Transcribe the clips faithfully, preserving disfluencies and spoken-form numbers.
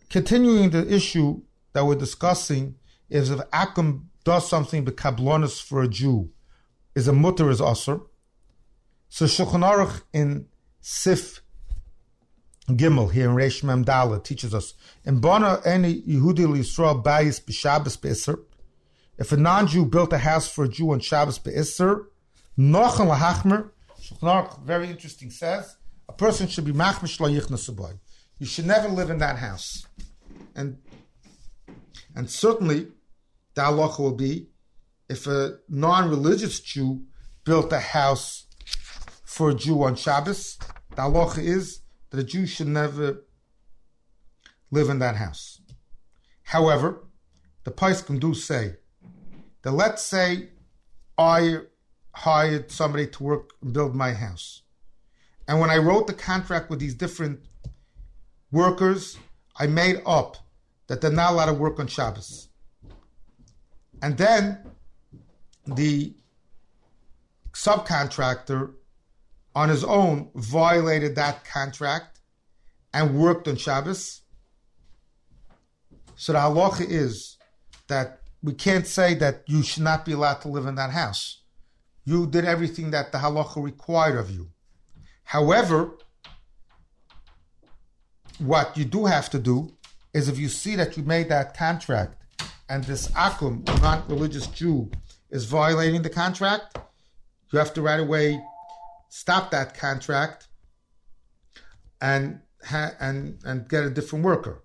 continuing the issue that we're discussing is if Akum does something b'kablonis for a Jew, is a mutter is asur. So Shulchan Aruch in Sif Gimel here in Reish Mem Dalet teaches us in Bona any Yehudi Yisrael bayis b'Shabbos b'Isser. If a non-Jew built a house for a Jew on Shabbos b'Isser, nochen lahachmer. Shulchan Aruch, very interesting, says a person should be machmish lo yichnas aboy. You should never live in that house, and and certainly the halacha will be if a non-religious Jew built a house for a Jew on Shabbos, the halacha is that a Jew should never live in that house. However, the Paiskim do say that let's say I hired somebody to work and build my house, and when I wrote the contract with these different workers, I made up that they're not allowed to work on Shabbos. And then the subcontractor on his own violated that contract and worked on Shabbos. So the halacha is that we can't say that you should not be allowed to live in that house. You did everything that the halacha required of you. However, what you do have to do is if you see that you made that contract and this akum, non-religious Jew, is violating the contract, you have to right away stop that contract and ha- and and get a different worker.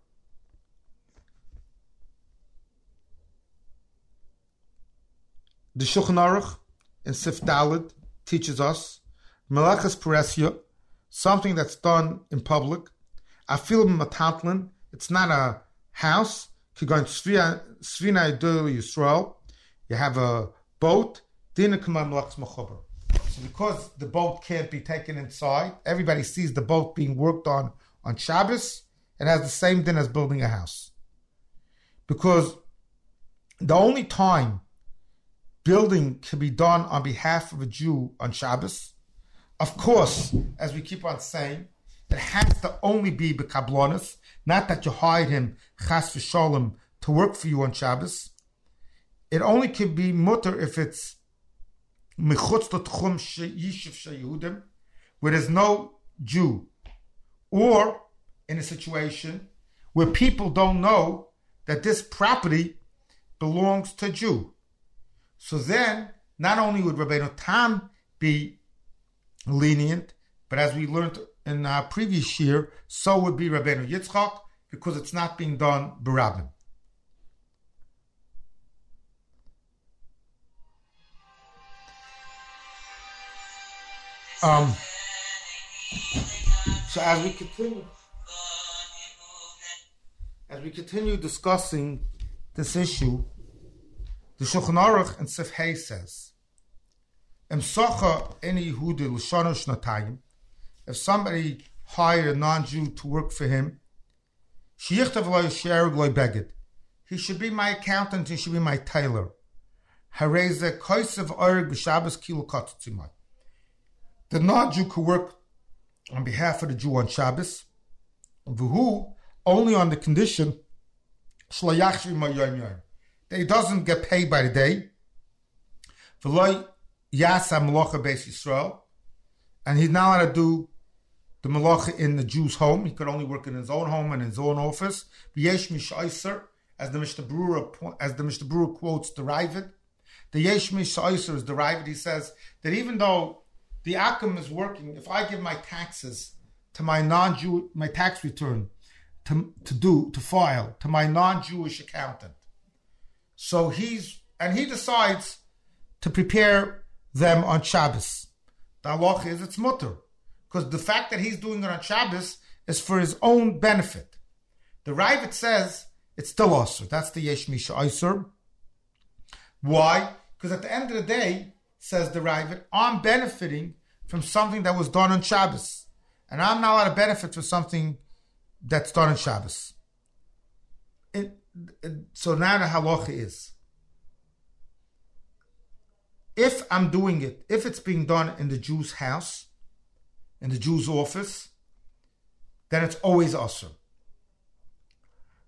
The Shulchan Aruch in Sif Dalet teaches us Melachas Peresya, something that's done in public. Afil Matantlin, it's not a house. Kigon Svina Idul Yisrael, you have a boat. Dina Kama Melachas Machober. So because the boat can't be taken inside, everybody sees the boat being worked on on Shabbos. It has the same din as building a house. Because the only time building can be done on behalf of a Jew on Shabbos, of course, as we keep on saying, it has to only be b'kablonis, not that you hired him chas v'sholem to work for you on Shabbos. It only can be mutter if it's mechutz l'tchum yishuv sheyehudim, where there's no Jew, or in a situation where people don't know that this property belongs to a Jew. So then, not only would Rabbeinu Tam be lenient, but as we learned in our previous year, so would be Rabbeinu Yitzchak, because it's not being done b'rabim. Um, so as we continue, as we continue discussing this issue, the Shulchan Aruch and Sif Hay says, "Em socha any Yehudi l'shana shnatayim." If somebody hired a non-Jew to work for him, sheyichtav lo yisherug lo beged, he should be my accountant. He should be my tailor. Hareze koisev oreg b'Shabbos kilo katzitzimai. The non-Jew could work on behalf of the Jew on Shabbos, v'hu only on the condition shlo yachshvi ma yom yom, that he doesn't get paid by the day. V'lo yasa melacha beis Yisrael, and he's not allowed to do the melacha in the Jew's home. He could only work in his own home and his own office. V'yesh mishayser, as the Mishnah Berurah as the Mishnah Berurah quotes the Ravid. The yesh mishayser is the Ravid. He says that even though the akum is working, if I give my taxes to my non-Jew, my tax return to to do to file to my non-Jewish accountant, so he's and he decides to prepare them on Shabbos. The halacha is it's mutter, because the fact that he's doing it on Shabbos is for his own benefit. The Ravid says it's still asur. That's the yesh misha asur. Why? Because at the end of the day, says the Ravid, I'm benefiting from something that was done on Shabbos, and I'm not allowed to benefit from something that's done on Shabbos. It, it, so now the halacha is, if I'm doing it, if it's being done in the Jew's house, in the Jew's office, then it's always asur.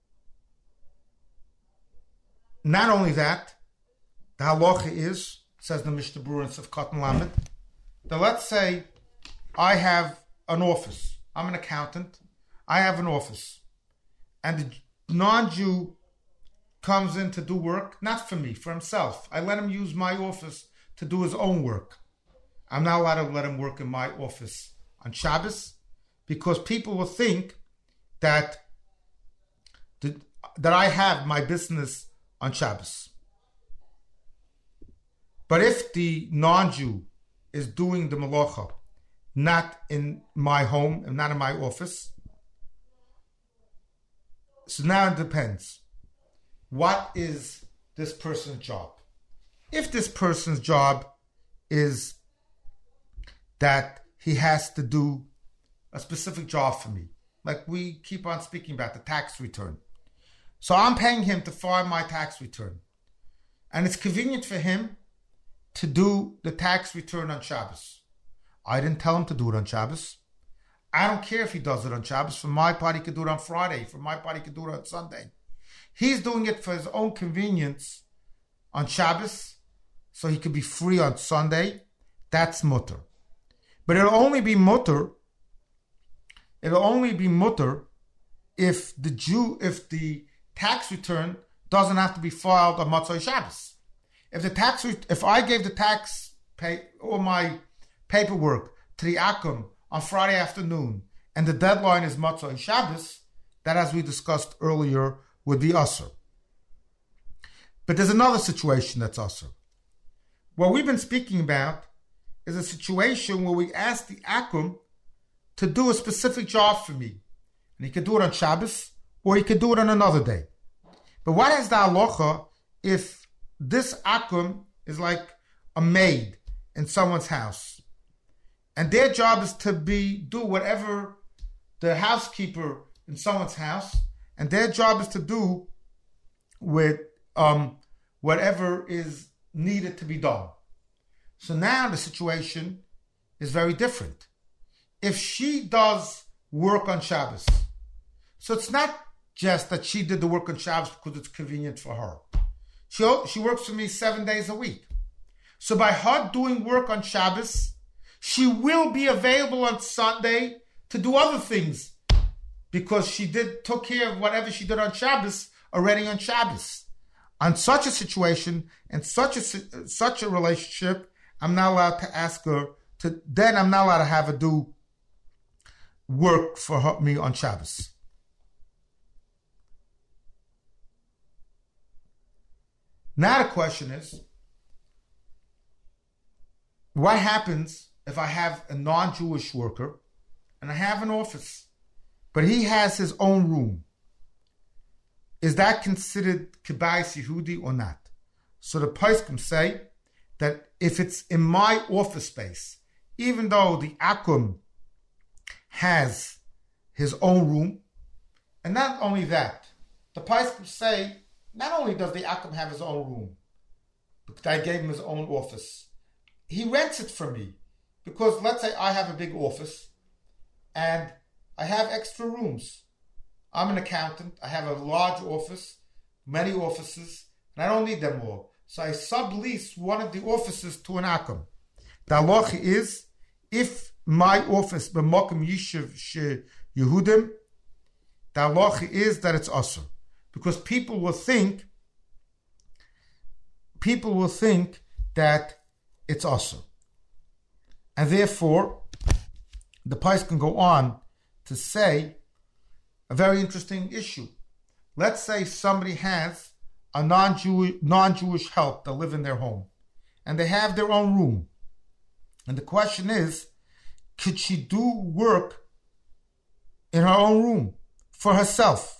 not only that, the halacha is, says the Mishnah Berurah in Sivkot Lamed, that let's say I have an office. I'm an accountant. I have an office. And the non-Jew comes in to do work, not for me, for himself. I let him use my office to do his own work. I'm not allowed to let him work in my office on Shabbos, because people will think that the, that I have my business on Shabbos. But if the non-Jew is doing the malacha not in my home and not in my office, so now it depends. What is this person's job? If this person's job is that he has to do a specific job for me, like we keep on speaking about the tax return. So I'm paying him to file my tax return. And it's convenient for him to do the tax return on Shabbos. I didn't tell him to do it on Shabbos. I don't care if he does it on Shabbos. For my part, he could do it on Friday. For my part, he could do it on Sunday. He's doing it for his own convenience on Shabbos, so he could be free on Sunday. That's mutter. But it'll only be mutter. It'll only be mutter if the Jew, if the tax return doesn't have to be filed on Motzei Shabbos. If the tax, if I gave the tax pay or my paperwork to the Akum on Friday afternoon, and the deadline is Motzei Shabbos, that, as we discussed earlier, would be usher. But there's another situation that's usher. What we've been speaking about is a situation where we ask the Akum to do a specific job for me. And he could do it on Shabbos, or he could do it on another day. But what is the halacha if this Akum is like a maid in someone's house, and their job is to be do whatever the housekeeper in someone's house, and their job is to do with um, whatever is needed to be done. So now the situation is very different. If she does work on Shabbos, so it's not just that she did the work on Shabbos because it's convenient for her. She, she works for me seven days a week. So by her doing work on Shabbos, she will be available on Sunday to do other things, because she did took care of whatever she did on Shabbos already on Shabbos. On such a situation and such a such a relationship, I'm not allowed to ask her to. Then I'm not allowed to have her do work for her, me on Shabbos. Now the question is, what happens if I have a non-Jewish worker and I have an office, but he has his own room? Is that considered kibayis Yehudi or not? So the poskim say that if it's in my office space, even though the Akum has his own room, and not only that, the poskim say not only does the Akum have his own room, because I gave him his own office, he rents it from me. Because let's say I have a big office and I have extra rooms. I'm an accountant. I have a large office, many offices, and I don't need them all. So I sublease one of the offices to an Akum. The halacha is, if my office, b'mokum yishuv she Yehudim, the halacha is that it's asur. Because people will think, people will think that it's asur. And therefore, the Pais can go on to say a very interesting issue. Let's say somebody has a non-Jewish, non-Jewish help that live in their home, and they have their own room. And the question is, could she do work in her own room for herself?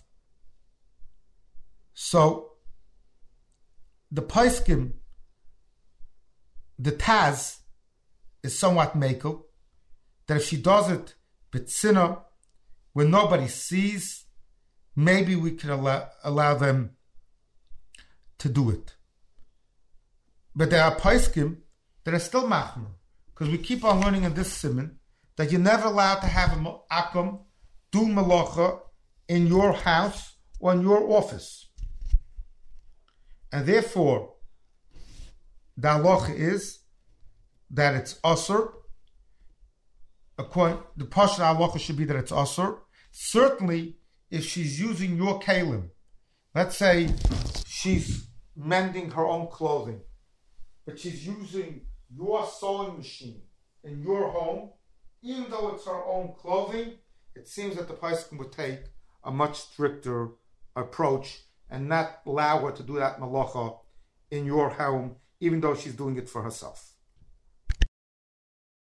So, the Paiskim, the Taz, is somewhat makel, that if she does it b'tzina, when nobody sees, maybe we can allow, allow them to do it. But there are paiskim that are still machmer, because we keep on learning in this simon that you're never allowed to have an akum do malacha in your house or in your office. And therefore, the halacha is that it's usur. According, the pashut halacha should be that it's usur. Certainly, if she's using your kalim, let's say she's mending her own clothing, but she's using your sewing machine in your home, even though it's her own clothing, it seems that the Paiskim would take a much stricter approach and not allow her to do that malacha in your home, even though she's doing it for herself.